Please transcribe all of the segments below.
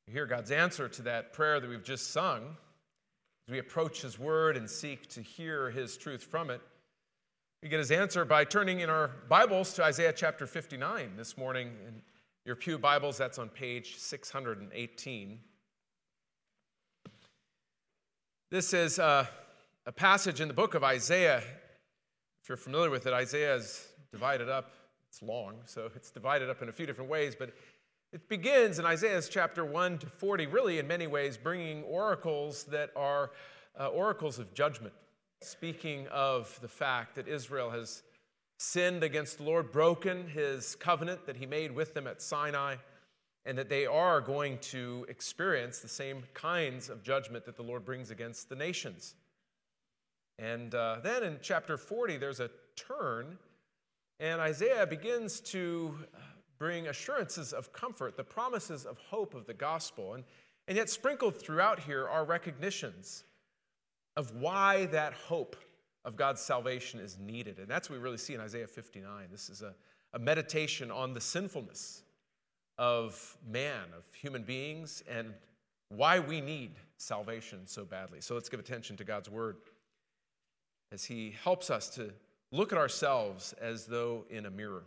You hear God's answer to that prayer that we've just sung as we approach His Word and seek to hear His truth from it. We get His answer by turning in our Bibles to Isaiah chapter 59 this morning. In your pew Bibles, that's on page 618. This is a passage in the book of Isaiah. If you're familiar with it, Isaiah is divided up. It's long, so it's divided up in a few different ways, but it begins in Isaiah's chapter 1 to 40, really in many ways bringing oracles that are oracles of judgment, speaking of the fact that Israel has sinned against the Lord, broken His covenant that He made with them at Sinai, and that they are going to experience the same kinds of judgment that the Lord brings against the nations. And then in chapter 40, there's a turn, and Isaiah begins to bring assurances of comfort, the promises of hope of the gospel. And yet sprinkled throughout here are recognitions of why that hope of God's salvation is needed. And that's what we really see in Isaiah 59. This is a meditation on the sinfulness of man, of human beings, and why we need salvation so badly. So let's give attention to God's word as He helps us to look at ourselves as though in a mirror.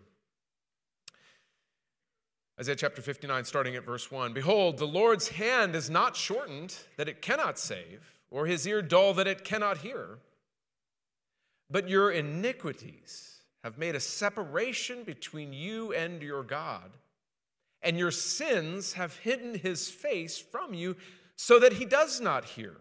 Isaiah chapter 59, starting at verse 1. Behold, the Lord's hand is not shortened, that it cannot save, or His ear dull, that it cannot hear. But your iniquities have made a separation between you and your God, and your sins have hidden His face from you, so that He does not hear.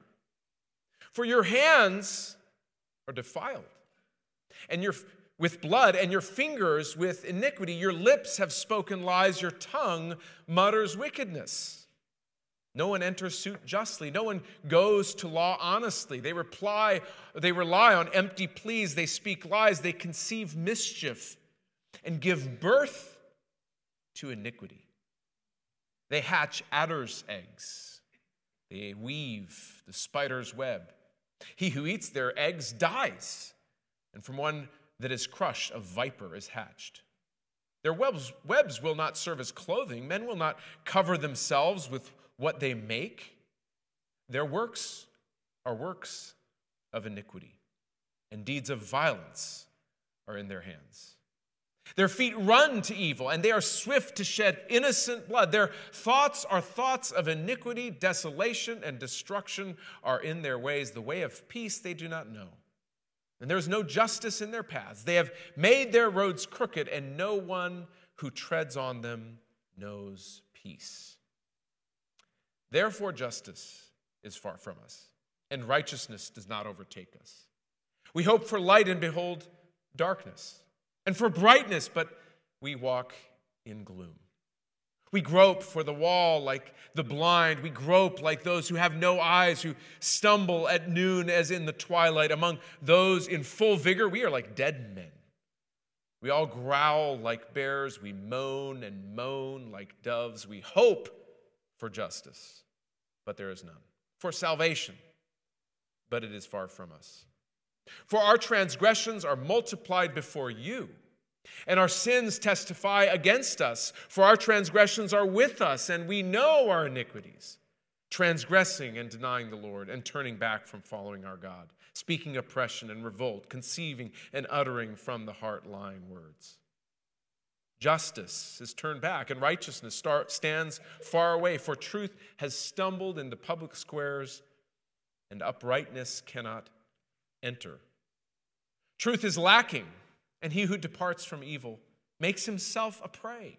For your hands are defiled, and with blood, and your fingers with iniquity. Your lips have spoken lies, your tongue mutters wickedness. No one enters suit justly. No one goes to law honestly. They rely on empty pleas. They speak lies. They conceive mischief and give birth to iniquity. They hatch adder's eggs. They weave the spider's web. He who eats their eggs dies, and from one that is crushed, a viper is hatched. Their webs will not serve as clothing. Men will not cover themselves with what they make. Their works are works of iniquity, and deeds of violence are in their hands. Their feet run to evil, and they are swift to shed innocent blood. Their thoughts are thoughts of iniquity. Desolation and destruction are in their ways. The way of peace they do not know. And there is no justice in their paths. They have made their roads crooked, and no one who treads on them knows peace. Therefore, justice is far from us, and righteousness does not overtake us. We hope for light and behold darkness, and for brightness, but we walk in gloom. We grope for the wall like the blind. We grope like those who have no eyes, who stumble at noon as in the twilight. Among those in full vigor, we are like dead men. We all growl like bears. We moan and moan like doves. We hope for justice, but there is none. For salvation, but it is far from us. For our transgressions are multiplied before you, and our sins testify against us. For our transgressions are with us, and we know our iniquities, transgressing and denying the Lord, and turning back from following our God, speaking oppression and revolt, conceiving and uttering from the heart lying words. Justice is turned back, and righteousness stands far away, for truth has stumbled in the public squares, and uprightness cannot enter. Truth is lacking, and he who departs from evil makes himself a prey.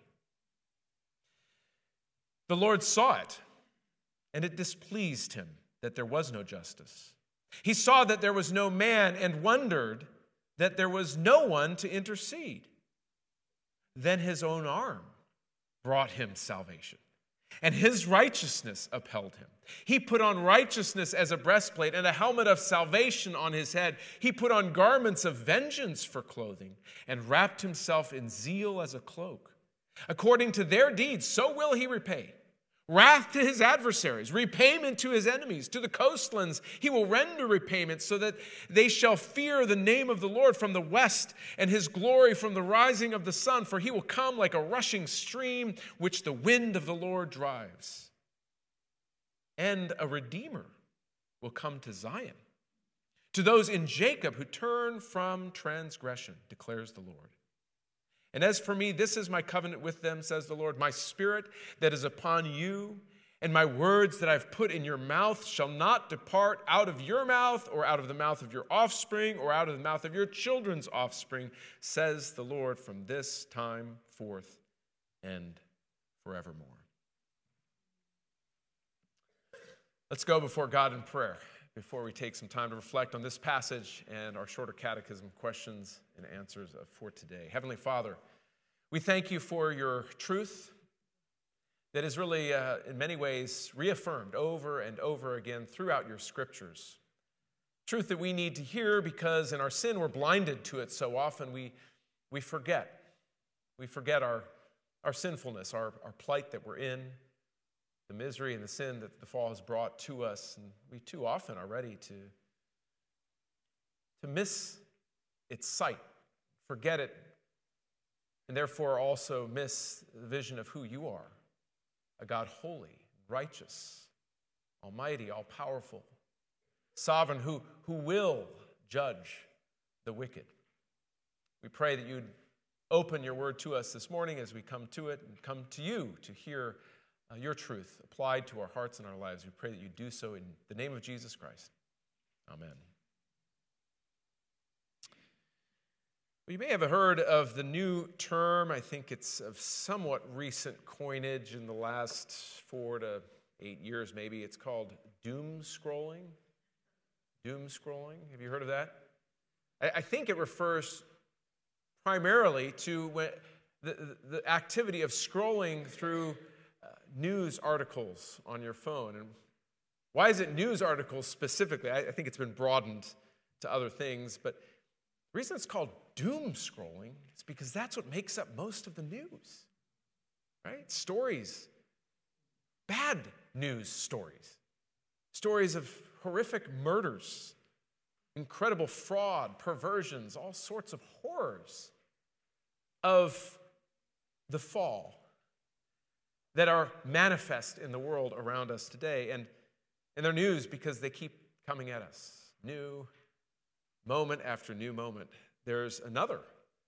The Lord saw it, and it displeased him that there was no justice. He saw that there was no man and wondered that there was no one to intercede. Then his own arm brought him salvation, and his righteousness upheld him. He put on righteousness as a breastplate and a helmet of salvation on his head. He put on garments of vengeance for clothing and wrapped himself in zeal as a cloak. According to their deeds, so will he repay. Wrath to his adversaries, repayment to his enemies. To the coastlands he will render repayment, so that they shall fear the name of the Lord from the west, and his glory from the rising of the sun. For he will come like a rushing stream, which the wind of the Lord drives. and a Redeemer will come to Zion. To those in Jacob who turn from transgression, declares the Lord. And as for me, this is my covenant with them, says the Lord. My spirit that is upon you and my words that I've put in your mouth shall not depart out of your mouth or out of the mouth of your offspring or out of the mouth of your children's offspring, says the Lord, from this time forth and forevermore. Let's go before God in prayer before we take some time to reflect on this passage and our shorter catechism questions and answers for today. Heavenly Father, we thank you for your truth that is really, in many ways, reaffirmed over and over again throughout your scriptures. Truth that we need to hear because in our sin we're blinded to it so often we forget. We forget our sinfulness, our plight that we're in, the misery and the sin that the fall has brought to us, and we too often are ready to miss its sight, forget it, and therefore also miss the vision of who you are, a God holy, righteous, almighty, all-powerful, sovereign, who will judge the wicked. We pray that you'd open your word to us this morning as we come to it and come to you to hear your truth applied to our hearts and our lives. We pray that you do so in the name of Jesus Christ. Amen. Well, you may have heard of the new term. I think it's of somewhat recent coinage in the last 4 to 8 years maybe. It's called doom scrolling. Doom scrolling. Have you heard of that? I think it refers primarily to the activity of scrolling through news articles on your phone. And why is it news articles specifically? I think it's been broadened to other things, but the reason it's called doom scrolling is because that's what makes up most of the news, right? Stories, bad news stories, stories of horrific murders, incredible fraud, perversions, all sorts of horrors of the fall that are manifest in the world around us today. And they're news because they keep coming at us. New moment after new moment. There's another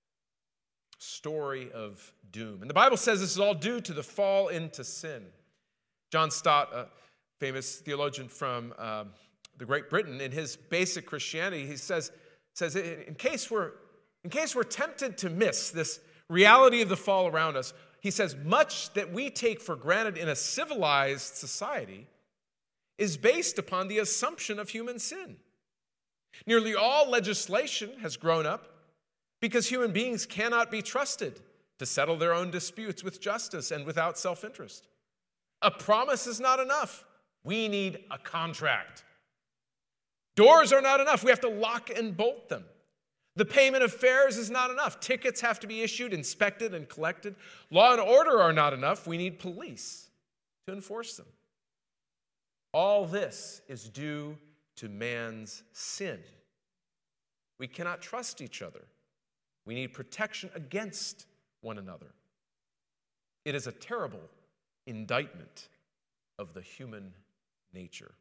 story of doom. And the Bible says this is all due to the fall into sin. John Stott, a famous theologian from the Great Britain, in his Basic Christianity, he says in case we're tempted to miss this reality of the fall around us, he says, much that we take for granted in a civilized society is based upon the assumption of human sin. Nearly all legislation has grown up because human beings cannot be trusted to settle their own disputes with justice and without self-interest. A promise is not enough. We need a contract. Doors are not enough. We have to lock and bolt them. The payment of fares is not enough. Tickets have to be issued, inspected, and collected. Law and order are not enough. We need police to enforce them. All this is due to man's sin. We cannot trust each other. We need protection against one another. It is a terrible indictment of the human nature.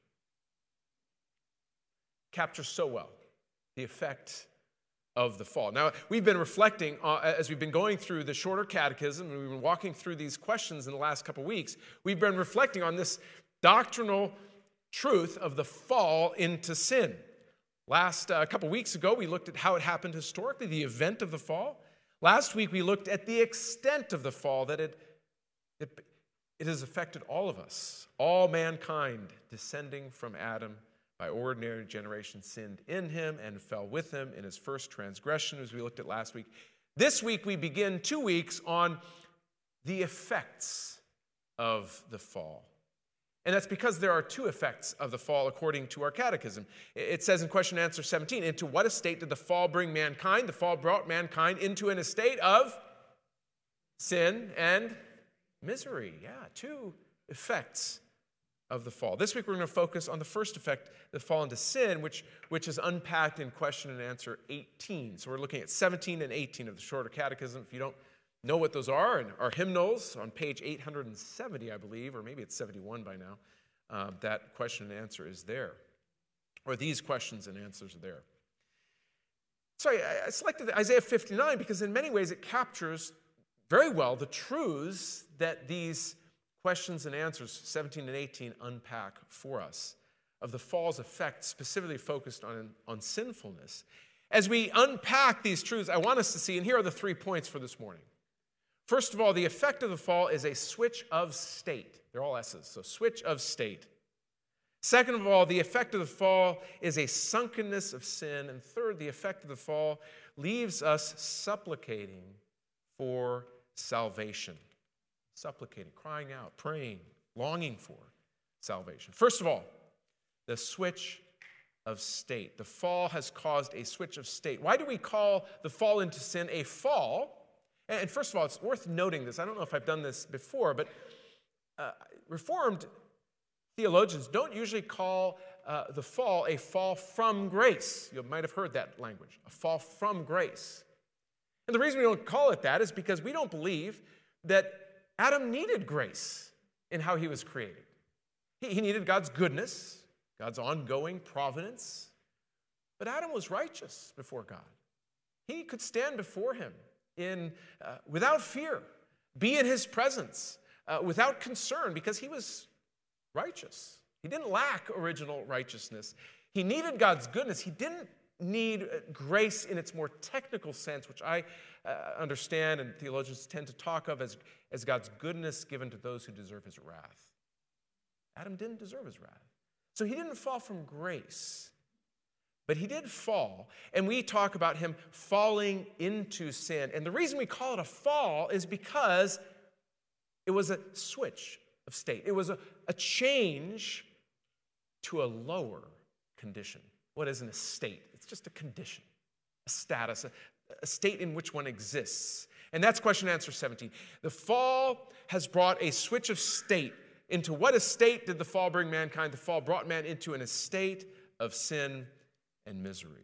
Captures so well the effect of the fall. Now, we've been reflecting as we've been going through the shorter catechism, and we've been walking through these questions in the last couple weeks. We've been reflecting on this doctrinal truth of the fall into sin. Last couple weeks ago, we looked at how it happened historically, the event of the fall. Last week, we looked at the extent of the fall, that it has affected all of us, all mankind, descending from Adam by ordinary generation, sinned in him and fell with him in his first transgression, as we looked at last week. This week, we begin 2 weeks on the effects of the fall. And that's because there are 2 effects of the fall according to our catechism. It says in question and answer 17, into what estate did the fall bring mankind? The fall brought mankind into an estate of sin and misery. Yeah, 2 effects of the fall. This week we're going to focus on the first effect, the fall into sin, which is unpacked in question and answer 18. So we're looking at 17 and 18 of the shorter catechism. If you don't know what those are, and our hymnals on page 870, I believe, or maybe it's 71 by now. that question and answer is there, or these questions and answers are there. So I selected Isaiah 59 because in many ways it captures very well the truths that these questions and answers, 17 and 18, unpack for us of the fall's effect, specifically focused on sinfulness. As we unpack these truths, I want us to see, and here are the 3 points for this morning. First of all, the effect of the fall is a switch of state. They're all S's, so switch of state. Second of all, the effect of the fall is a sunkenness of sin. And third, the effect of the fall leaves us supplicating for salvation. Supplicating, crying out, praying, longing for salvation. First of all, the switch of state. The fall has caused a switch of state. Why do we call the fall into sin a fall? And first of all, it's worth noting this. I don't know if I've done this before, but Reformed theologians don't usually call the fall a fall from grace. You might have heard that language, a fall from grace. And the reason we don't call it that is because we don't believe that Adam needed grace in how he was created. He needed God's goodness, God's ongoing providence. But Adam was righteous before God. He could stand before him without fear, be in his presence, without concern, because he was righteous. He didn't lack original righteousness. He needed God's goodness. He didn't need grace in its more technical sense, which I understand and theologians tend to talk of as God's goodness given to those who deserve his wrath. Adam didn't deserve his wrath. So he didn't fall from grace, but he did fall, and we talk about him falling into sin. And the reason we call it a fall is because it was a switch of state. It was a change to a lower condition. What is an estate? It's just a condition, a status, a state in which one exists. And that's question and answer 17. The fall has brought a switch of state. Into what estate did the fall bring mankind? The fall brought man into an estate of sin and misery.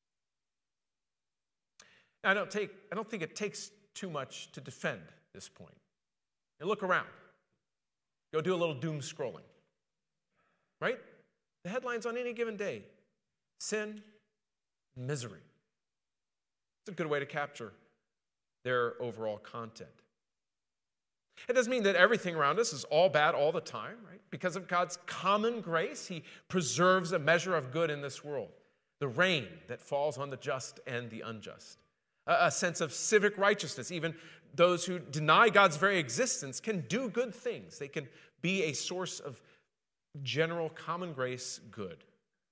Now, I don't think it takes too much to defend this point. And look around. Go do a little doom scrolling. Right? The headlines on any given day: sin, misery. It's a good way to capture their overall content. It doesn't mean that everything around us is all bad all the time, right? Because of God's common grace, he preserves a measure of good in this world. The rain that falls on the just and the unjust. A sense of civic righteousness. Even those who deny God's very existence can do good things. They can be a source of general common grace good.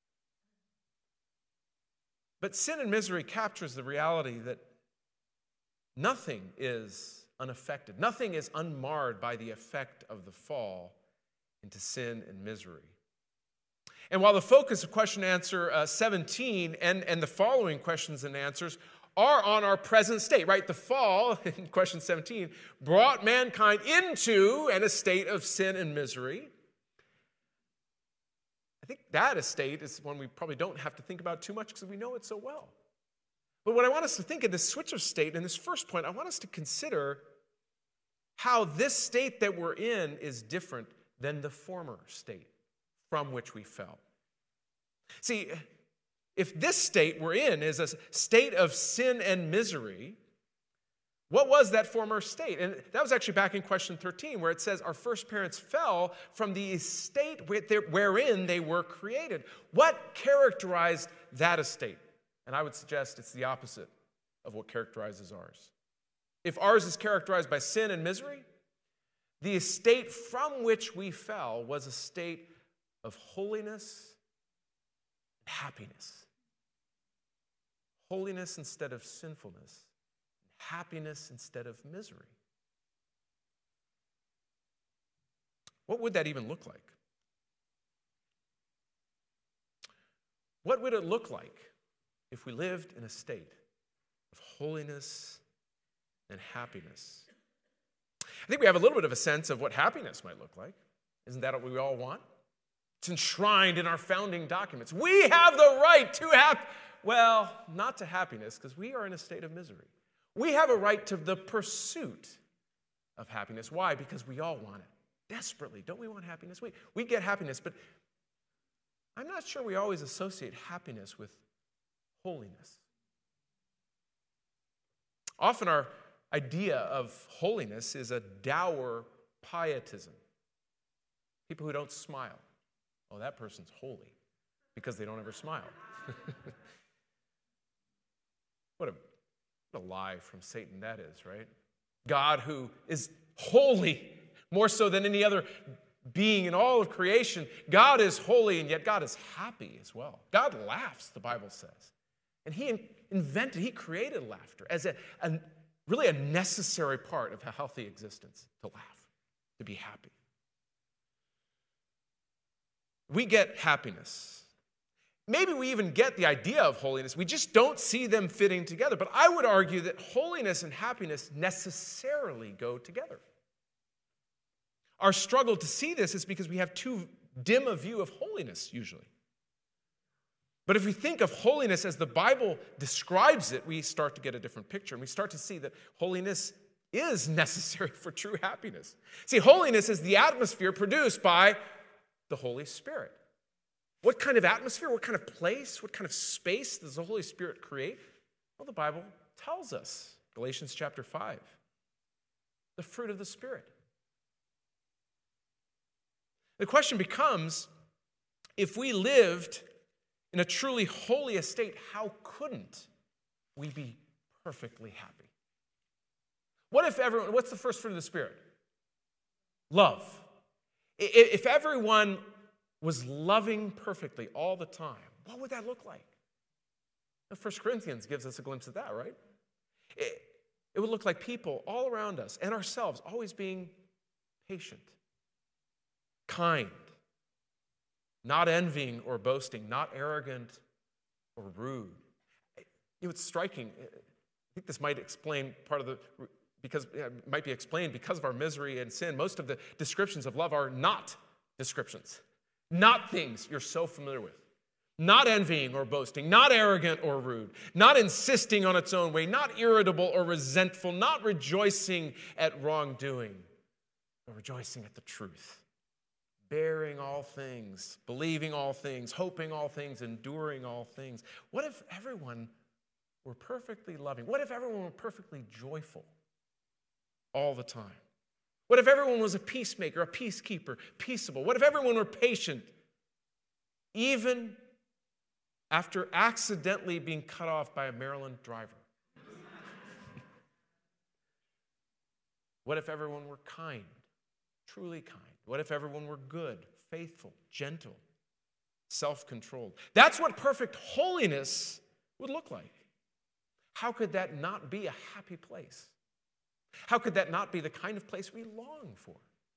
But sin and misery captures the reality that nothing is unaffected. Nothing is unmarred by the effect of the fall into sin and misery. And while the focus of question and answer 17 and the following questions and answers are on our present state, right? The fall, in question 17, brought mankind into an estate of sin and misery. I think that estate is one we probably don't have to think about too much because we know it so well. But what I want us to think in this switch of state, in this first point, I want us to consider how this state that we're in is different than the former state from which we fell. See, if this state we're in is a state of sin and misery, what was that former state? And that was actually back in question 13, where it says our first parents fell from the estate wherein they were created. What characterized that estate? And I would suggest it's the opposite of what characterizes ours. If ours is characterized by sin and misery, the estate from which we fell was a state of holiness and happiness. Holiness instead of sinfulness. Happiness instead of misery. What would that even look like? What would it look like if we lived in a state of holiness and happiness? I think we have a little bit of a sense of what happiness might look like. Isn't that what we all want? It's enshrined in our founding documents. We have the right to not to happiness, because we are in a state of misery. We have a right to the pursuit of happiness. Why? Because we all want it Desperately. Don't we want happiness? We get happiness, but I'm not sure we always associate happiness with holiness. Often our idea of holiness is a dour pietism. People who don't smile. Oh, that person's holy because they don't ever smile. What a lie from Satan that is, right? God, who is holy, more so than any other being in all of creation, God is holy, and yet God is happy as well. God laughs, the Bible says. And he created laughter as really a necessary part of a healthy existence, to laugh, to be happy. We get happiness. Maybe we even get the idea of holiness. We just don't see them fitting together. But I would argue that holiness and happiness necessarily go together. Our struggle to see this is because we have too dim a view of holiness, usually. But if we think of holiness as the Bible describes it, we start to get a different picture. And we start to see that holiness is necessary for true happiness. See, holiness is the atmosphere produced by the Holy Spirit. What kind of atmosphere, what kind of place, what kind of space does the Holy Spirit create? Well, the Bible tells us. Galatians chapter 5. The fruit of the Spirit. The question becomes, if we lived in a truly holy estate, how couldn't we be perfectly happy? What's the first fruit of the Spirit? Love. If everyone was loving perfectly all the time, what would that look like? 1 Corinthians gives us a glimpse of that, right? It would look like people all around us and ourselves always being patient, kind, not envying or boasting, not arrogant or rude. It's striking. I think this might explain because of our misery and sin. Most of the descriptions of love are not descriptions, not things you're so familiar with. Not envying or boasting, not arrogant or rude, not insisting on its own way, not irritable or resentful, not rejoicing at wrongdoing, but rejoicing at the truth. Bearing all things, believing all things, hoping all things, enduring all things. What if everyone were perfectly loving? What if everyone were perfectly joyful all the time? What if everyone was a peacemaker, a peacekeeper, peaceable? What if everyone were patient, even after accidentally being cut off by a Maryland driver? What if everyone were kind, truly kind? What if everyone were good, faithful, gentle, self-controlled? That's what perfect holiness would look like. How could that not be a happy place? How could that not be the kind of place we long for?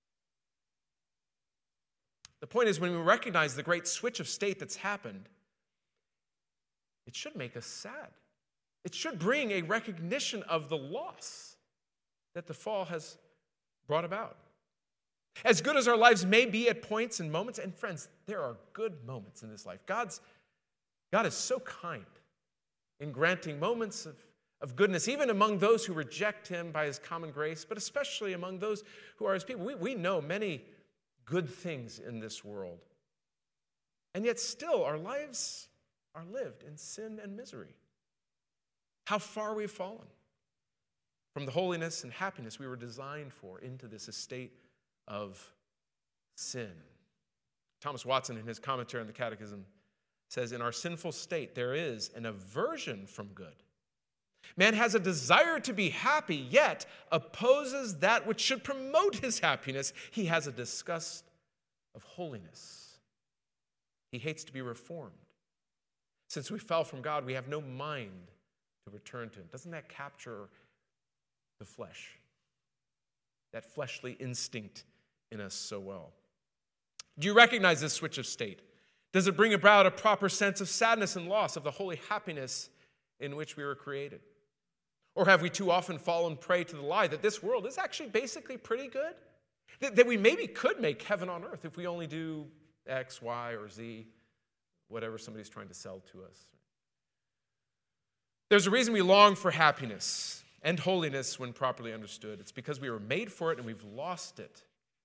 The point is, when we recognize the great switch of state that's happened, it should make us sad. It should bring a recognition of the loss that the fall has brought about. As good as our lives may be at points and moments, and friends, there are good moments in this life. God is so kind in granting moments of goodness, even among those who reject him by his common grace, but especially among those who are his people. We know many good things in this world. And yet still our lives are lived in sin and misery. How far we've fallen from the holiness and happiness we were designed for into this estate of sin. Thomas Watson, in his commentary on the Catechism, says, in our sinful state, there is an aversion from good. Man has a desire to be happy, yet opposes that which should promote his happiness. He has a disgust of holiness. He hates to be reformed. Since we fell from God, we have no mind to return to him. Doesn't that capture the flesh? That fleshly instinct in us so well. Do you recognize this switch of state? Does it bring about a proper sense of sadness and loss of the holy happiness in which we were created? Or have we too often fallen prey to the lie that this world is actually basically pretty good? That we maybe could make heaven on earth if we only do X, Y, or Z, whatever somebody's trying to sell to us. There's a reason we long for happiness and holiness when properly understood. It's because we were made for it and we've lost it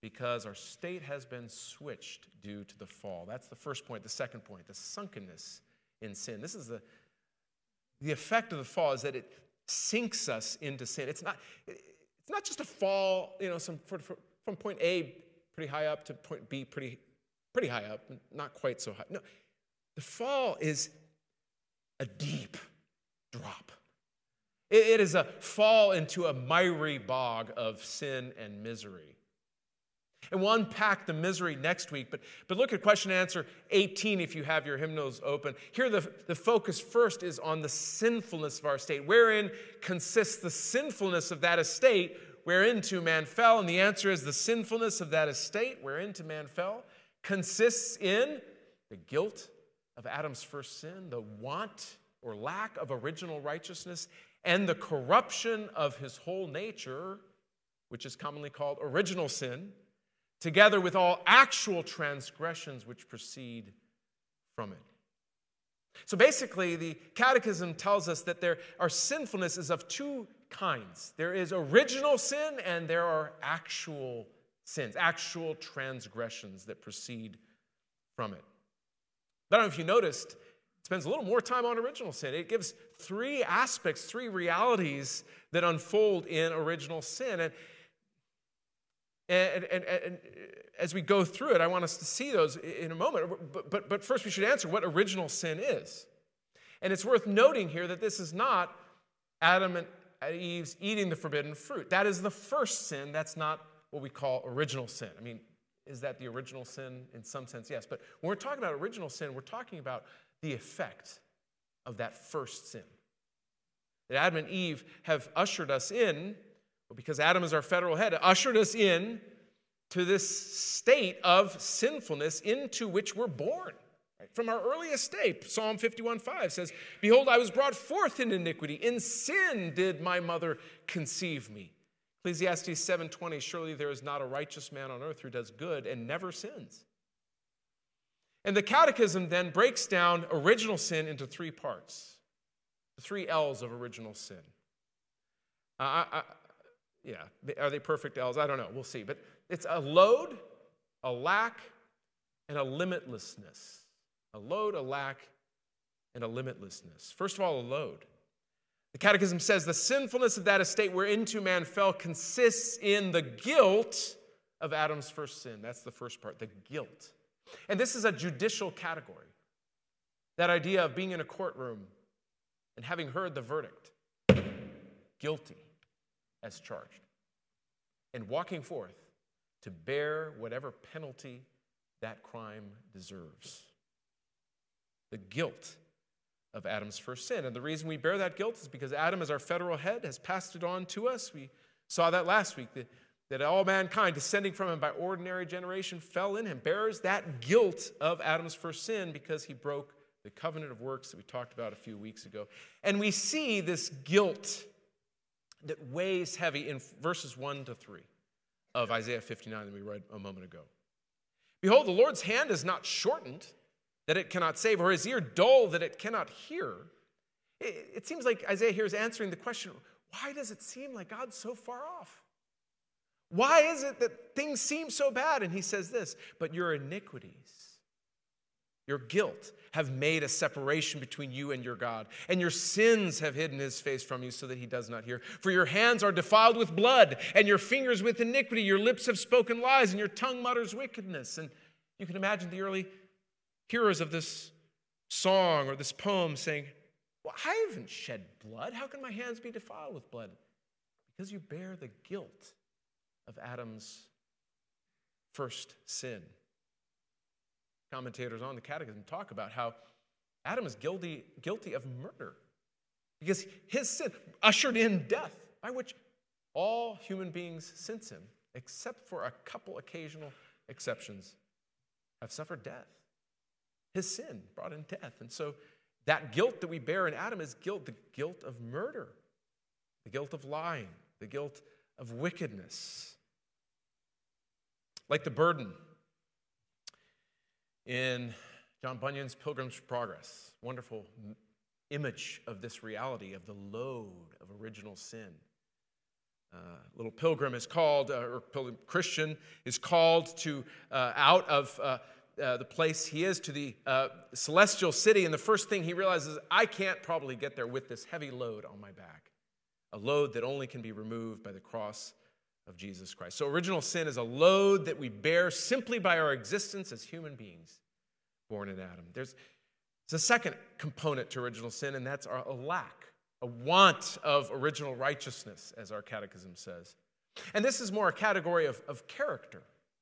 because our state has been switched due to the fall. That's the first point. The second point, the sunkenness in sin. This is the effect of the fall is that it sinks us into sin. It's not just a fall, from point A pretty high up to point B pretty high up, not quite so high. No, the fall is a deep drop. It is a fall into a miry bog of sin and misery. And we'll unpack the misery next week, but look at question and answer 18 if you have your hymnals open. Here the focus first is on the sinfulness of our state. Wherein consists the sinfulness of that estate whereinto man fell? And the answer is the sinfulness of that estate whereinto man fell consists in the guilt of Adam's first sin, the want or lack of original righteousness, and the corruption of his whole nature, which is commonly called original sin, together with all actual transgressions which proceed from it. So basically, the Catechism tells us that our sinfulness is of two kinds. There is original sin and there are actual sins, actual transgressions that proceed from it. I don't know if you noticed, it spends a little more time on original sin. It gives three aspects, three realities that unfold in original sin. And as we go through it, I want us to see those in a moment. But first we should answer what original sin is. And it's worth noting here that this is not Adam and Eve's eating the forbidden fruit. That is the first sin. That's not what we call original sin. I mean, is that the original sin? In some sense, yes. But when we're talking about original sin, we're talking about the effect of that first sin. That Adam and Eve have ushered us in, because Adam is our federal head, ushered us in to this state of sinfulness into which we're born. Right? From our earliest state, Psalm 51:5 says, "Behold, I was brought forth in iniquity. In sin did my mother conceive me." Ecclesiastes 7:20, "Surely there is not a righteous man on earth who does good and never sins." And the Catechism then breaks down original sin into three parts. The three L's of original sin. Yeah, are they perfect L's? I don't know. We'll see. But it's a load, a lack, and a limitlessness. A load, a lack, and a limitlessness. First of all, a load. The Catechism says the sinfulness of that estate whereinto man fell consists in the guilt of Adam's first sin. That's the first part, the guilt. And this is a judicial category. That idea of being in a courtroom and having heard the verdict, guilty as charged, and walking forth to bear whatever penalty that crime deserves. The guilt of Adam's first sin. And the reason we bear that guilt is because Adam, as our federal head, has passed it on to us. We saw that last week, that all mankind, descending from him by ordinary generation, fell in him, bears that guilt of Adam's first sin because he broke the covenant of works that we talked about a few weeks ago. And we see this guilt that weighs heavy in verses 1 to 3 of Isaiah 59 that we read a moment ago. "Behold, the Lord's hand is not shortened, that it cannot save, or his ear dull, that it cannot hear." It seems like Isaiah here is answering the question, why does it seem like God's so far off? Why is it that things seem so bad? And he says this, "But your iniquities, your guilt, have made a separation between you and your God, and your sins have hidden his face from you so that he does not hear. For your hands are defiled with blood, and your fingers with iniquity. Your lips have spoken lies, and your tongue mutters wickedness." And you can imagine the early hearers of this song or this poem saying, "Well, I haven't shed blood. How can my hands be defiled with blood?" Because you bear the guilt of Adam's first sin. Commentators on the Catechism talk about how Adam is guilty of murder because his sin ushered in death, by which all human beings since him, except for a couple occasional exceptions, have suffered death. His sin brought in death. And so that guilt that we bear in Adam is guilt, the guilt of murder, the guilt of lying, the guilt of wickedness. Like the burden in John Bunyan's Pilgrim's Progress, wonderful image of this reality of the load of original sin. Little pilgrim is called, or pilgrim Christian is called to out of the place he is to the celestial city, and the first thing he realizes, I can't probably get there with this heavy load on my back, a load that only can be removed by the cross of Jesus Christ. So original sin is a load that we bear simply by our existence as human beings born in Adam. There's a second component to original sin, and that's a lack, a want of original righteousness, as our catechism says. And this is more a category of character.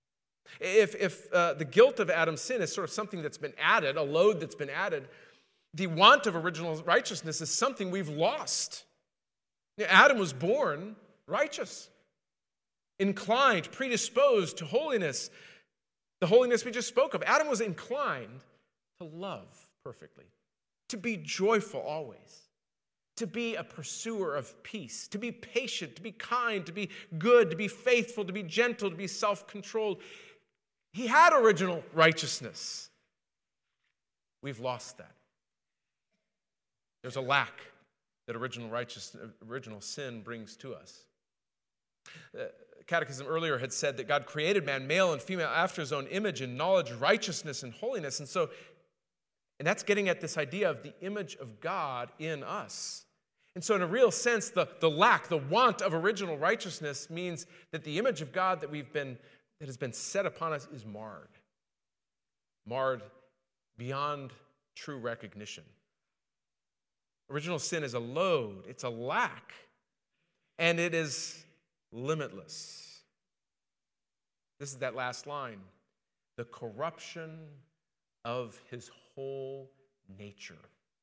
If the guilt of Adam's sin is sort of something that's been added, a load that's been added, the want of original righteousness is something we've lost. Adam was born righteous, inclined, predisposed to holiness, the holiness we just spoke of. Adam was inclined to love perfectly, to be joyful always, to be a pursuer of peace, to be patient, to be kind, to be good, to be faithful, to be gentle, to be self-controlled. He had original righteousness. We've lost that. There's a lack that original sin brings to us. Catechism earlier had said that God created man, male and female, after his own image in knowledge, righteousness, and holiness. And that's getting at this idea of the image of God in us. And so in a real sense, the lack, the want of original righteousness means that the image of God that has been set upon us is marred beyond true recognition. Original sin is a load, it's a lack, and it is limitless. This is that last line. The corruption of his whole nature.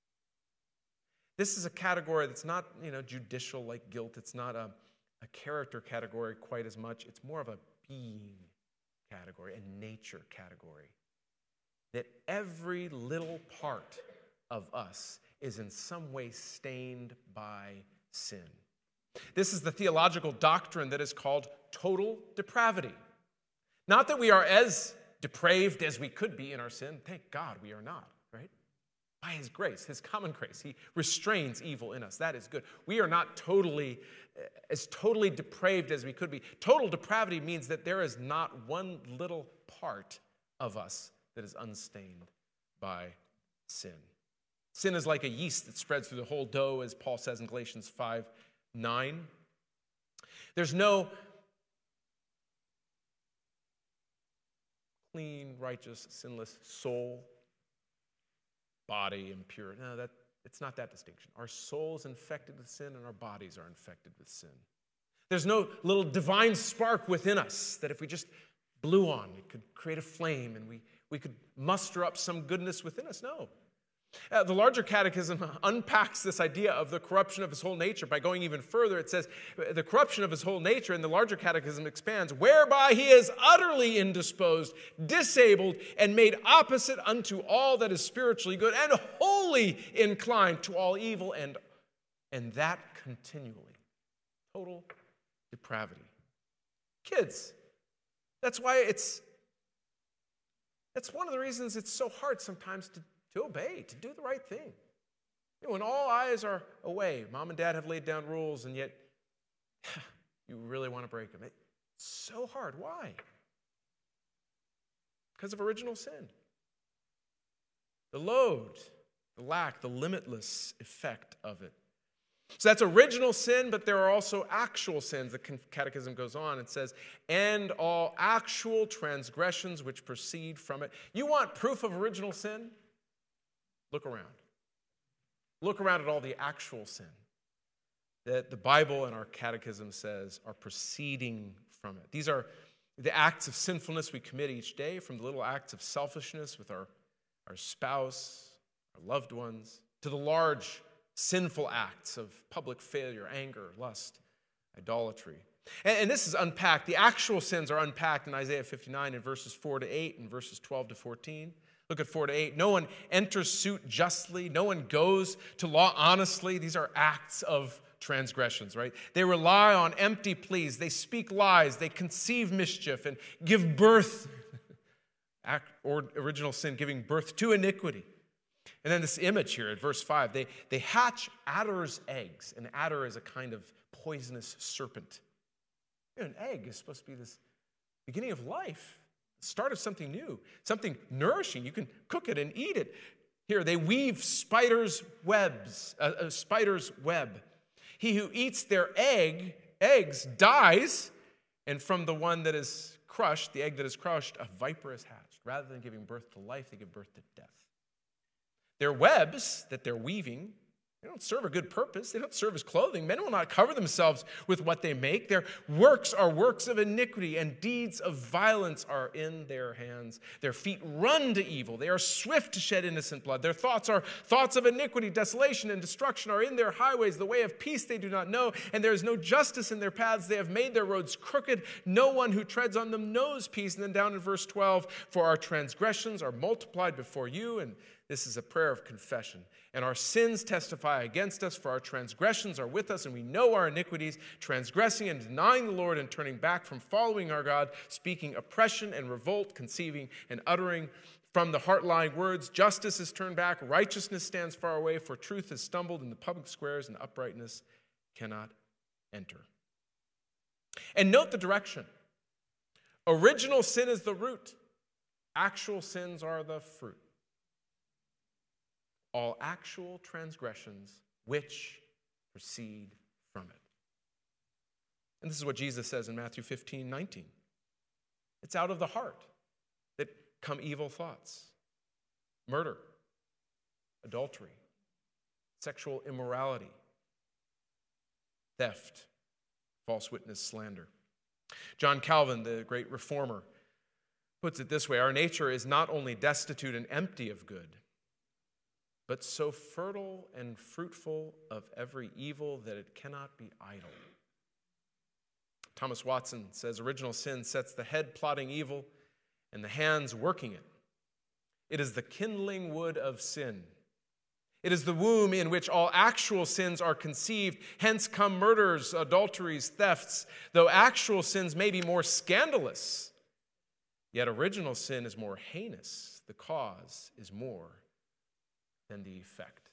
This is a category that's not, judicial like guilt. It's not a character category quite as much. It's more of a being category, a nature category. That every little part of us is in some way stained by sin. This is the theological doctrine that is called total depravity. Not that we are as depraved as we could be in our sin. Thank God we are not, right? By his grace, his common grace, he restrains evil in us. That is good. We are not totally depraved as we could be. Total depravity means that there is not one little part of us that is unstained by sin. Sin is like a yeast that spreads through the whole dough, as Paul says in Galatians 5:9. There's no clean, righteous, sinless soul, body, impure. No, it's not that distinction. Our soul is infected with sin, and our bodies are infected with sin. There's no little divine spark within us that if we just blew on, it could create a flame, and we could muster up some goodness within us. No. The larger catechism unpacks this idea of the corruption of his whole nature by going even further. It says the corruption of his whole nature, and the larger catechism expands, whereby he is utterly indisposed, disabled, and made opposite unto all that is spiritually good, and wholly inclined to all evil, and that continually. Total depravity. Kids, that's one of the reasons it's so hard sometimes to obey, to do the right thing. When all eyes are away, mom and dad have laid down rules, and yet you really want to break them. It's so hard. Why? Because of original sin. The load, the lack, the limitless effect of it. So that's original sin, but there are also actual sins. The catechism goes on and says, and all actual transgressions which proceed from it. You want proof of original sin? Look around. Look around at all the actual sin that the Bible and our catechism says are proceeding from it. These are the acts of sinfulness we commit each day, from the little acts of selfishness with our spouse, our loved ones, to the large sinful acts of public failure, anger, lust, idolatry. And this is unpacked. The actual sins are unpacked in Isaiah 59 in verses 4-8 and verses 12-14. Look at 4-8. No one enters suit justly. No one goes to law honestly. These are acts of transgressions, right? They rely on empty pleas. They speak lies. They conceive mischief and give birth, or original sin, giving birth to iniquity. And then this image here at verse 5, they hatch adder's eggs. An adder is a kind of poisonous serpent. An egg is supposed to be this beginning of life, the start of something new, something nourishing. You can cook it and eat it. Here, they weave spider's web. He who eats their eggs dies, and from the one that is crushed, the egg that is crushed, a viper is hatched. Rather than giving birth to life, they give birth to death. Their webs that they're weaving, they don't serve a good purpose. They don't serve as clothing. Men will not cover themselves with what they make. Their works are works of iniquity, and deeds of violence are in their hands. Their feet run to evil. They are swift to shed innocent blood. Their thoughts are thoughts of iniquity. Desolation and destruction are in their highways. The way of peace they do not know, and there is no justice in their paths. They have made their roads crooked. No one who treads on them knows peace. And then down in verse 12, for our transgressions are multiplied before you, and this is a prayer of confession. And our sins testify against us, for our transgressions are with us, and we know our iniquities, transgressing and denying the Lord and turning back from following our God, speaking oppression and revolt, conceiving and uttering from the heart-lying words. Justice is turned back, righteousness stands far away, for truth has stumbled in the public squares, and uprightness cannot enter. And note the direction. Original sin is the root. Actual sins are the fruit. All actual transgressions which proceed from it. And this is what Jesus says in Matthew 15:19. It's out of the heart that come evil thoughts, murder, adultery, sexual immorality, theft, false witness, slander. John Calvin, the great reformer, puts it this way: our nature is not only destitute and empty of good, but so fertile and fruitful of every evil that it cannot be idle. Thomas Watson says, original sin sets the head plotting evil and the hands working it. It is the kindling wood of sin. It is the womb in which all actual sins are conceived. Hence come murders, adulteries, thefts. Though actual sins may be more scandalous, yet original sin is more heinous. The cause is more than the effect.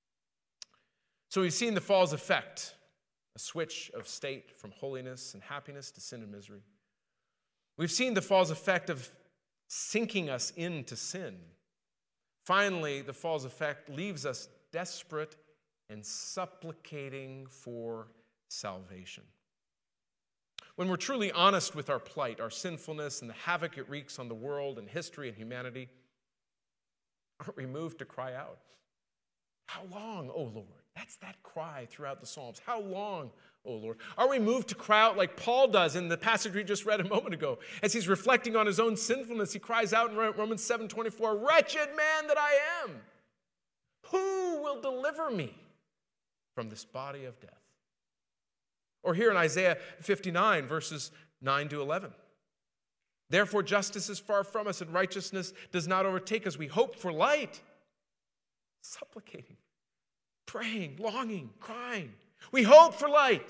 So we've seen the fall's effect, a switch of state from holiness and happiness to sin and misery. We've seen the fall's effect of sinking us into sin. Finally, the fall's effect leaves us desperate and supplicating for salvation. When we're truly honest with our plight, our sinfulness, and the havoc it wreaks on the world and history and humanity, aren't we moved to cry out? How long, O Lord? That's that cry throughout the Psalms. How long, O Lord? Are we moved to cry out like Paul does in the passage we just read a moment ago? As he's reflecting on his own sinfulness, he cries out in Romans 7:24, wretched man that I am, who will deliver me from this body of death? Or here in Isaiah 59, verses 9 to 11. Therefore, justice is far from us, and righteousness does not overtake us. We hope for light, supplicating, praying, longing, crying. We hope for light,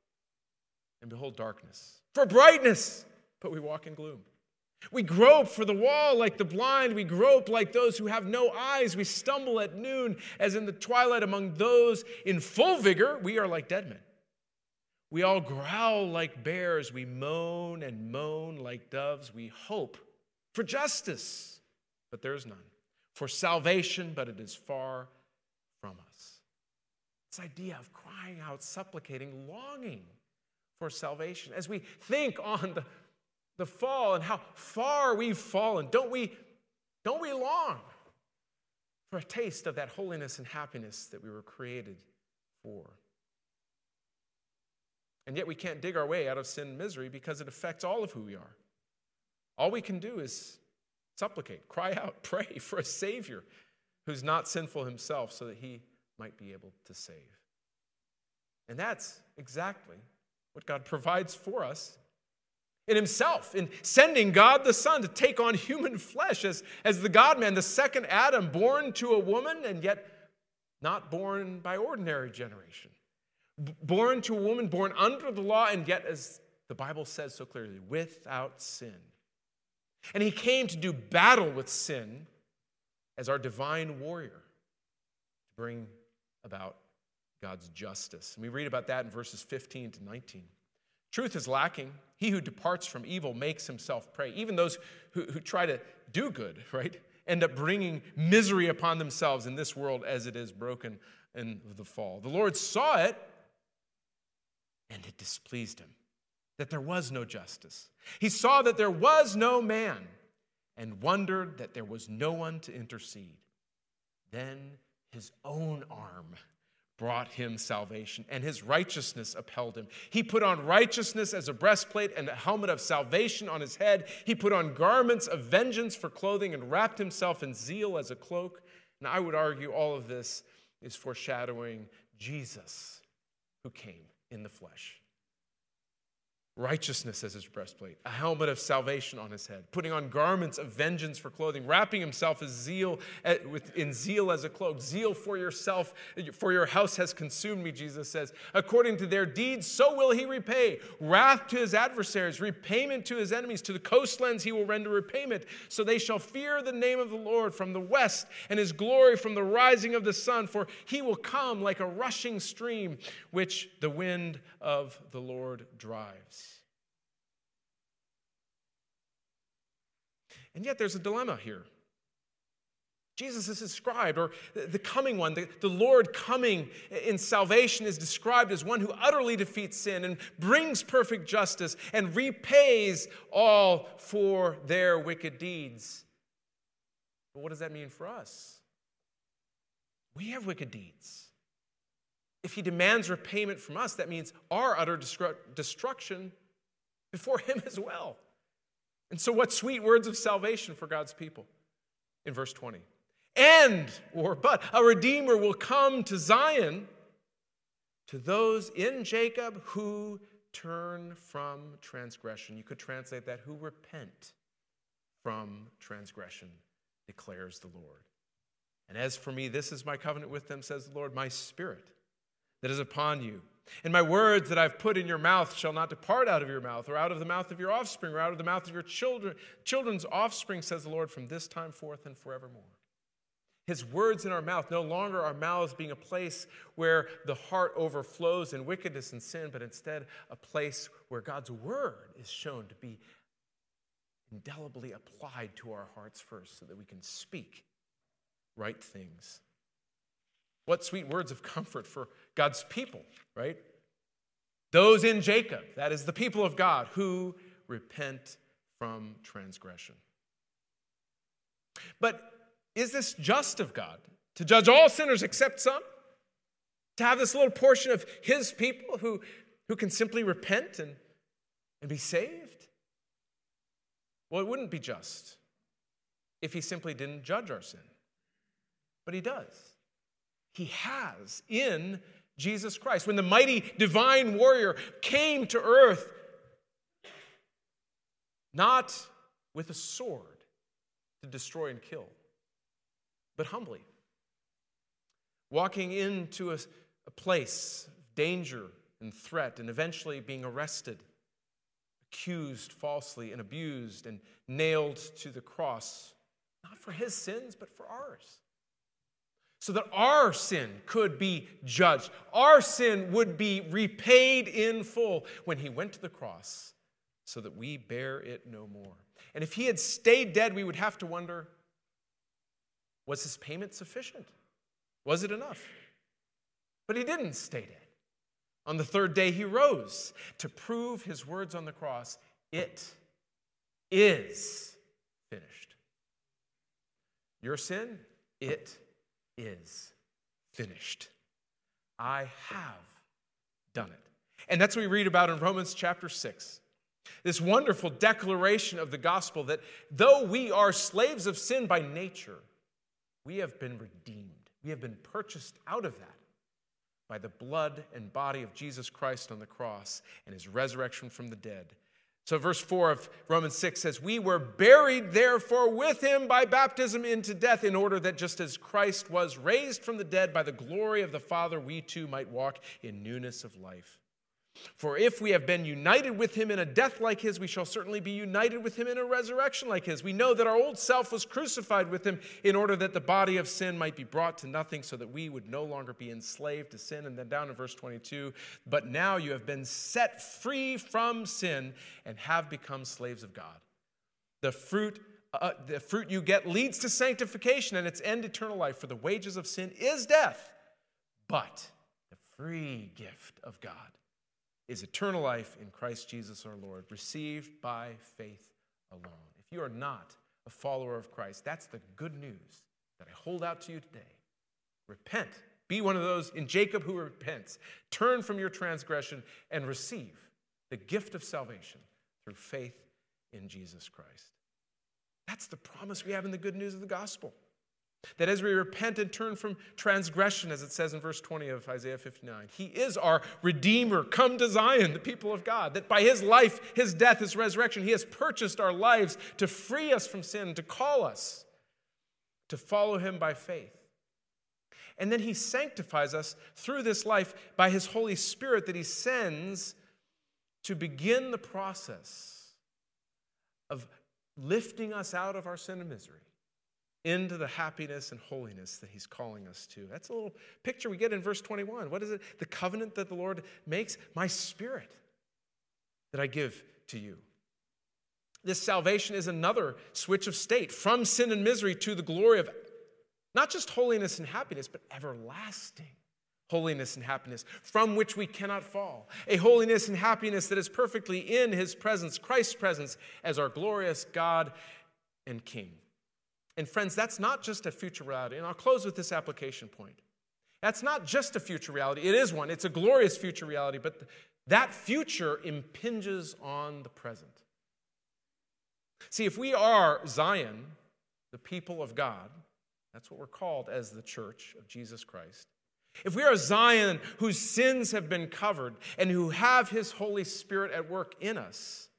and behold darkness. For brightness, but we walk in gloom. We grope for the wall like the blind. We grope like those who have no eyes. We stumble at noon as in the twilight. Among those in full vigor, we are like dead men. We all growl like bears. We moan and moan like doves. We hope for justice, but there is none. For salvation, but it is far from us. This idea of crying out, supplicating, longing for salvation. As we think on the fall and how far we've fallen, don't we long for a taste of that holiness and happiness that we were created for? And yet we can't dig our way out of sin and misery because it affects all of who we are. All we can do is supplicate, cry out, pray for a Savior who's not sinful himself so that he might be able to save. And that's exactly what God provides for us in himself, in sending God the Son to take on human flesh as the God-man, the second Adam, born to a woman and yet not born by ordinary generation. Born to a woman, born under the law, and yet, as the Bible says so clearly, without sin. And he came to do battle with sin as our divine warrior to bring about God's justice. And we read about that in verses 15 to 19. Truth is lacking. He who departs from evil makes himself prey. Even those who try to do good, right, end up bringing misery upon themselves in this world as it is broken in the fall. The Lord saw it, and it displeased him that there was no justice. He saw that there was no man and wondered that there was no one to intercede. Then his own arm brought him salvation, and his righteousness upheld him. He put on righteousness as a breastplate and a helmet of salvation on his head. He put on garments of vengeance for clothing and wrapped himself in zeal as a cloak. And I would argue all of this is foreshadowing Jesus who came in the flesh. Righteousness as his breastplate, a helmet of salvation on his head, putting on garments of vengeance for clothing, wrapping himself in zeal as a cloak. Zeal for yourself, for your house has consumed me, Jesus says. According to their deeds, so will he repay. Wrath to his adversaries, repayment to his enemies. To the coastlands he will render repayment. So they shall fear the name of the Lord from the west, and his glory from the rising of the sun. For he will come like a rushing stream, which the wind of the Lord drives. And yet there's a dilemma here. Jesus is described, or the coming one, the Lord coming in salvation is described as one who utterly defeats sin and brings perfect justice and repays all for their wicked deeds. But what does that mean for us? We have wicked deeds. If he demands repayment from us, that means our utter destruction before him as well. And so what sweet words of salvation for God's people in verse 20. But a Redeemer will come to Zion, to those in Jacob who turn from transgression. You could translate that, who repent from transgression, declares the Lord. And as for me, this is my covenant with them, says the Lord, my spirit that is upon you. And my words that I've put in your mouth shall not depart out of your mouth, or out of the mouth of your offspring, or out of the mouth of your children's offspring, says the Lord, from this time forth and forevermore. His words in our mouth, no longer our mouths being a place where the heart overflows in wickedness and sin, but instead a place where God's word is shown to be indelibly applied to our hearts first so that we can speak right things. What sweet words of comfort for God's people, right? Those in Jacob, that is the people of God, who repent from transgression. But is this just of God, to judge all sinners except some? To have this little portion of his people who can simply repent and be saved? Well, it wouldn't be just if he simply didn't judge our sin. But he does. He has in Jesus Christ. When the mighty divine warrior came to earth, not with a sword to destroy and kill, but humbly, walking into a place of danger and threat, and eventually being arrested, accused falsely and abused and nailed to the cross, not for his sins, but for ours. So that our sin could be judged. Our sin would be repaid in full when he went to the cross so that we bear it no more. And if he had stayed dead, we would have to wonder, was his payment sufficient? Was it enough? But he didn't stay dead. On the third day, he rose to prove his words on the cross. It is finished. Your sin, it is finished. I have done it. And that's what we read about in Romans chapter 6. This wonderful declaration of the gospel that though we are slaves of sin by nature, we have been redeemed. We have been purchased out of that by the blood and body of Jesus Christ on the cross and his resurrection from the dead. So verse 4 of Romans 6 says, we were buried therefore with him by baptism into death, in order that just as Christ was raised from the dead by the glory of the Father, we too might walk in newness of life. For if we have been united with him in a death like his, we shall certainly be united with him in a resurrection like his. We know that our old self was crucified with him in order that the body of sin might be brought to nothing, so that we would no longer be enslaved to sin. And then down in verse 22, but now you have been set free from sin and have become slaves of God. The fruit you get leads to sanctification and its end eternal life, for the wages of sin is death, but the free gift of God is eternal life in Christ Jesus our Lord, received by faith alone. If you are not a follower of Christ, that's the good news that I hold out to you today. Repent. Be one of those in Jacob who repents. Turn from your transgression and receive the gift of salvation through faith in Jesus Christ. That's the promise we have in the good news of the gospel. That as we repent and turn from transgression, as it says in verse 20 of Isaiah 59, he is our Redeemer, come to Zion, the people of God. That by his life, his death, his resurrection, he has purchased our lives to free us from sin, to call us to follow him by faith. And then he sanctifies us through this life by his Holy Spirit that he sends to begin the process of lifting us out of our sin and misery into the happiness and holiness that he's calling us to. That's a little picture we get in verse 21. What is it? The covenant that the Lord makes? My Spirit that I give to you. This salvation is another switch of state from sin and misery to the glory of not just holiness and happiness, but everlasting holiness and happiness from which we cannot fall. A holiness and happiness that is perfectly in his presence, Christ's presence, as our glorious God and King. And friends, that's not just a future reality. And I'll close with this application point. That's not just a future reality. It is one. It's a glorious future reality. But that future impinges on the present. See, if we are Zion, the people of God, that's what we're called as the church of Jesus Christ. If we are Zion whose sins have been covered and who have his Holy Spirit at work in us,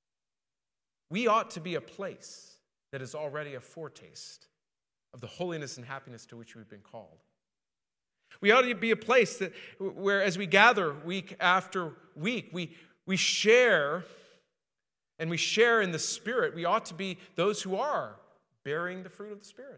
we ought to be a place that is already a foretaste of the holiness and happiness to which we've been called. We ought to be a place where as we gather week after week, we share, and we share in the Spirit. We ought to be those who are bearing the fruit of the Spirit,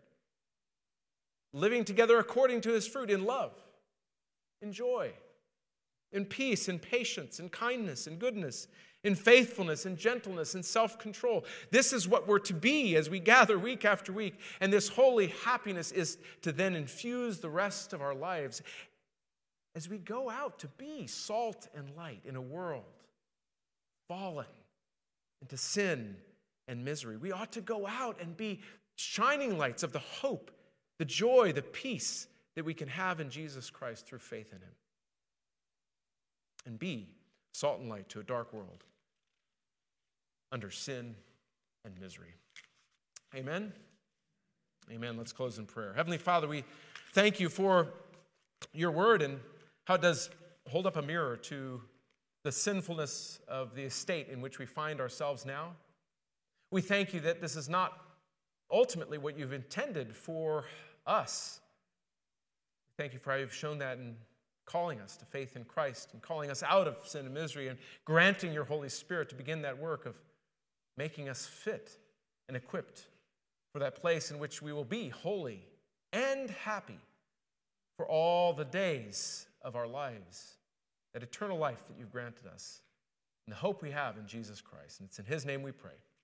living together according to his fruit in love, in joy, in peace, in patience, in kindness, in goodness, in faithfulness, in gentleness, in self-control. This is what we're to be as we gather week after week. And this holy happiness is to then infuse the rest of our lives as we go out to be salt and light in a world fallen into sin and misery. We ought to go out and be shining lights of the hope, the joy, the peace that we can have in Jesus Christ through faith in him. And be salt and light to a dark world under sin and misery. Amen? Amen. Let's close in prayer. Heavenly Father, we thank you for your word and how it does hold up a mirror to the sinfulness of the estate in which we find ourselves now. We thank you that this is not ultimately what you've intended for us. Thank you for how you've shown that in calling us to faith in Christ and calling us out of sin and misery and granting your Holy Spirit to begin that work of making us fit and equipped for that place in which we will be holy and happy for all the days of our lives, that eternal life that you've granted us, and the hope we have in Jesus Christ. And it's in his name we pray.